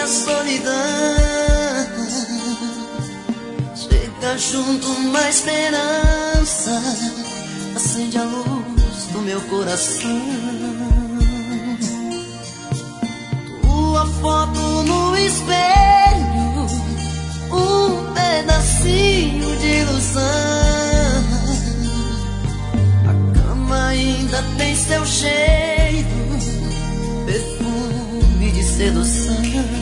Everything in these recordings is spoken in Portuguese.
a solidão. Chega junto uma esperança, acende a luz do meu coração. Tua foto no espelho, um pedacinho de ilusão. A cama ainda tem seu cheiro, perfume de sedução.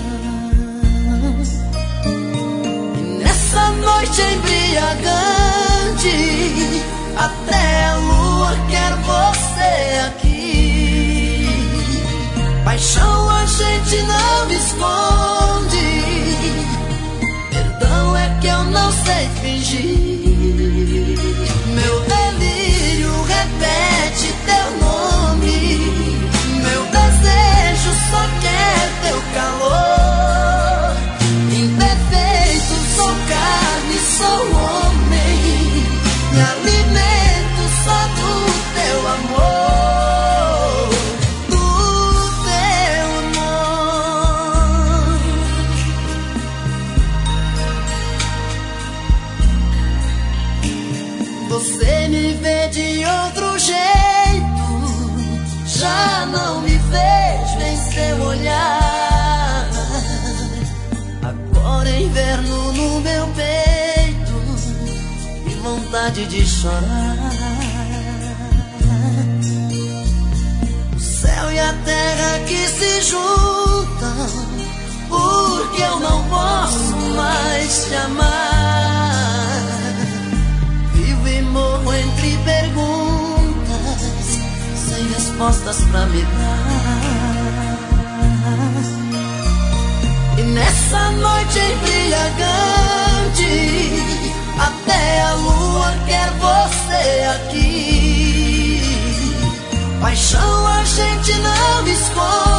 E nessa noite embriagante, até a lua quer você aqui. Paixão a gente não esconde, perdão é que eu não sei fingir. Meu delírio repete teu nome, meu desejo só quer teu calor. Imperfeito, sou carne, sou homem, me alimento só do teu amor, do teu amor. Você me vê de outro jeito, já não me vejo em seu olhar. Agora é inverno no meu peito e vontade de chorar. O céu e a terra que se juntam, porque eu não posso mais te amar. Vivo e morro entre perguntas, sem respostas pra me dar. E nessa noite embriagante, até a lua quer você aqui. Paixão a gente não esconde,